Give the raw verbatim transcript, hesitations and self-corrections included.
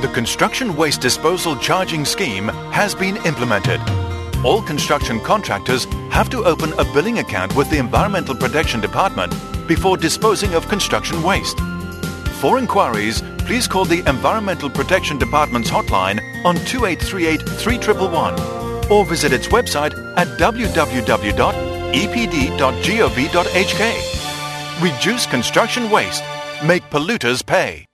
The Construction Waste Disposal Charging Scheme has been implemented. All construction contractors have to open a billing account with the Environmental Protection Department before disposing of construction waste. For inquiries, please call the Environmental Protection Department's hotline on two eight three eight, three one one one or visit its website at w w w dot e p d dot gov dot h k. Reduce construction waste. Make polluters pay.